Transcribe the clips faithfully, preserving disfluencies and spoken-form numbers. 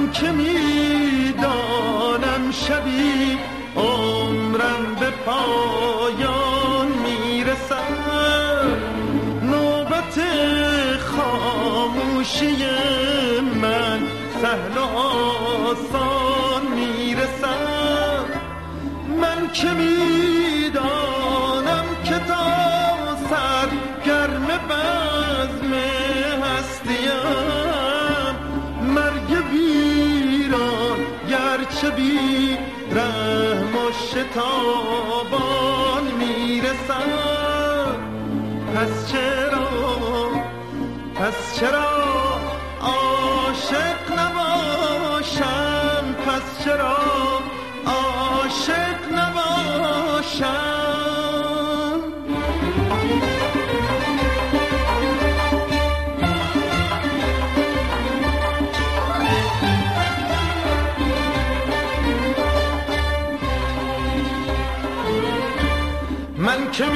من که میدانم شبی عمرم به پایان میرسد، نوبت خاموشی من سهل و آسان میرسد. من که میدانم که تا سر گرم بزم هستیم، مرگ ویران گرچه بی رحم و شتابان میرسد. پس چرا پس چرا عاشق نباشم، پس چرا عاشق نباشم. من که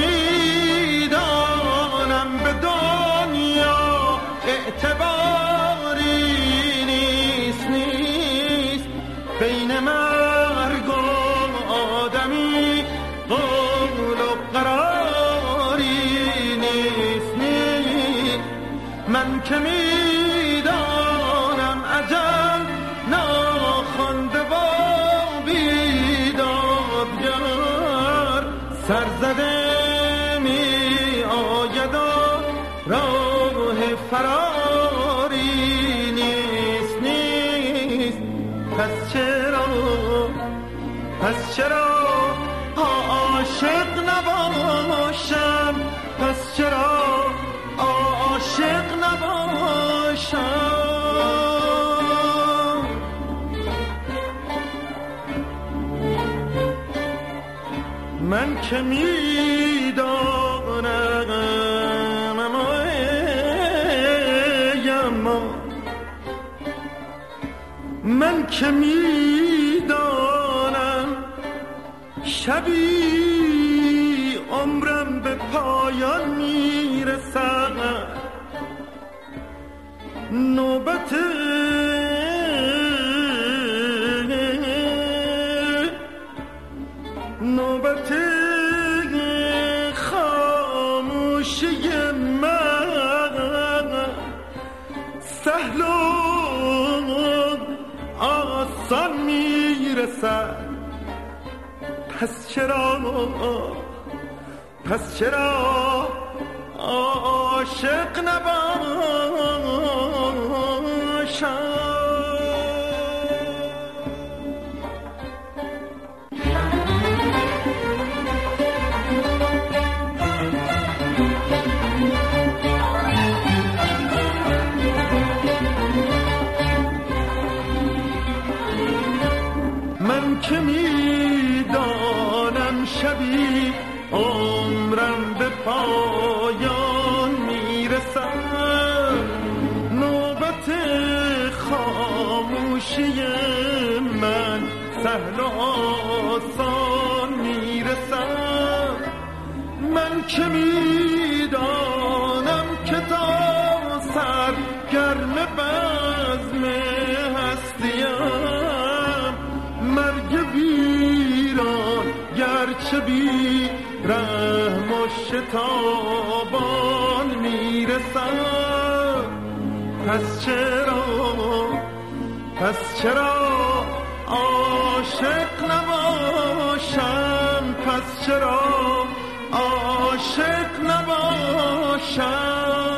میدانم به دنیا اعتباری نیست نیست، بین مرگ و آدمی قول و قراری نیست نیست. من که میدانم اجل ناخوانده و بیدادگر سرزده می آید و راه فراری نیست نیست. پس چرا پس چرا عاشق نباشم، پس چرا عاشق نباشم. من که میدانم اما اما من که میدانم شبی عمرم به پایان میرسد، نوبت نوبت خاموشی من سهل و آسان میرسد. پس چرا پس چرا عاشق نباشم. من که میدانم شبی عمرم به پایان میرسد، نوبت خاموشی من سهل و آسان میرسد. من که میدانم که تا سر گرم بزم هستیم، مرگ ویران گرچه بی رحم و شتابان میرسد. پس چرا پس چرا عاشق نباشم، پس چرا عاشق نباشم.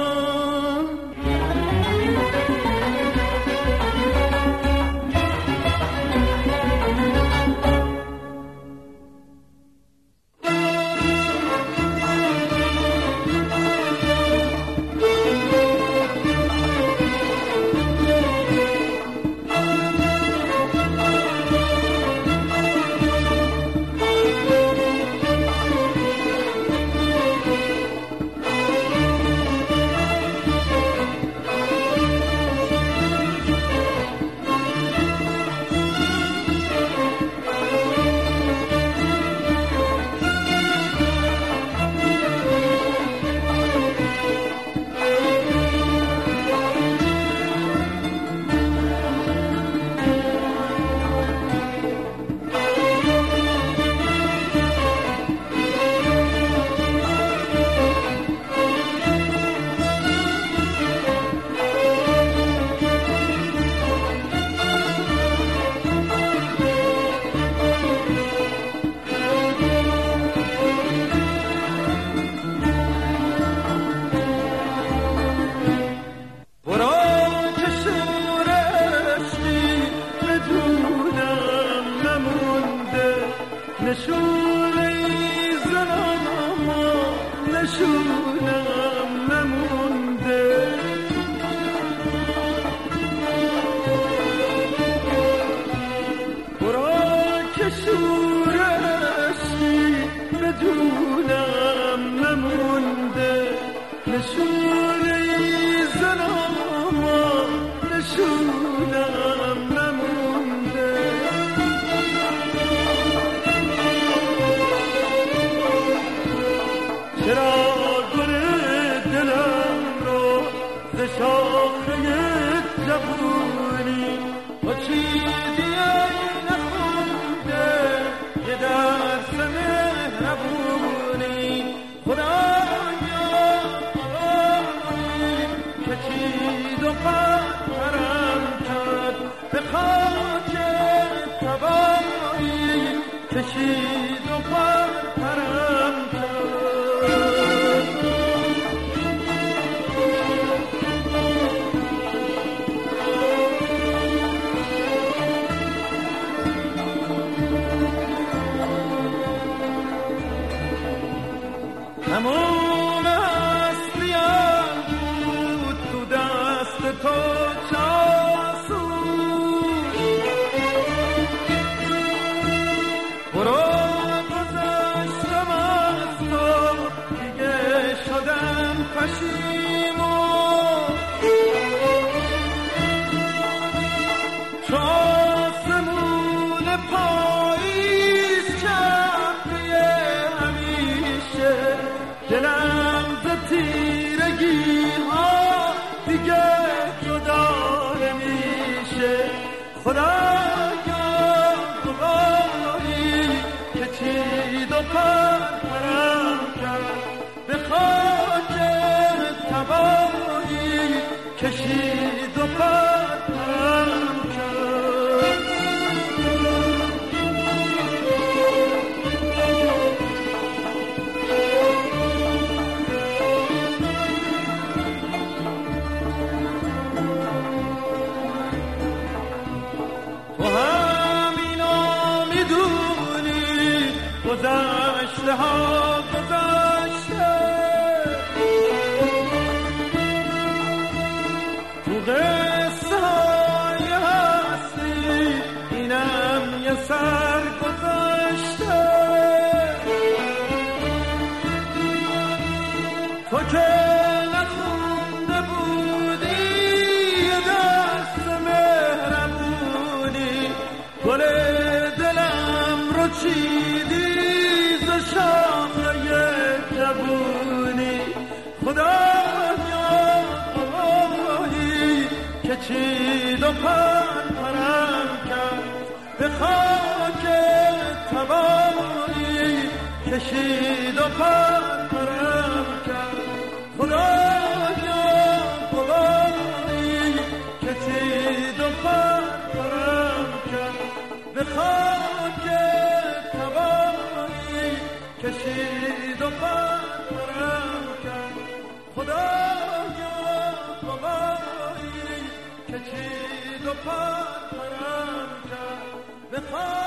نشونم نمونده. چرا گل دلم رو ز شاخه جوونی با چیزی نخونده یه درس مهربونی؟ خدایا آقایی که چید و پرم کرد به خاک تبایی کشید و پرم تمام هستیم بود تو دست تو چاسو. برو گذشتم از تو دیگه شدم پشیمون. چو آسمون پاییز کفریه همیشه دلم ز تیرگی ها دیگه جدا نمیشه. خدایا خدایی که چید و پرم کرد به خاک تبایی کشید و پرم کرد. گذشته ها گذشته تو قصه های هستی اینم یه سر گذشته. تو که نخونده بودی یه دست مهربونی گل دلم رو چیدی شاخه جوونی. خدایا آقایی که چید و پرم کرد به خاک تبایی کشید و پرم کرد. خدایا آقایی که چید و پرم کرد به خاک تبایی کشید و پرم کرد. خدایا آقایی که چید و پرم کرد به خاک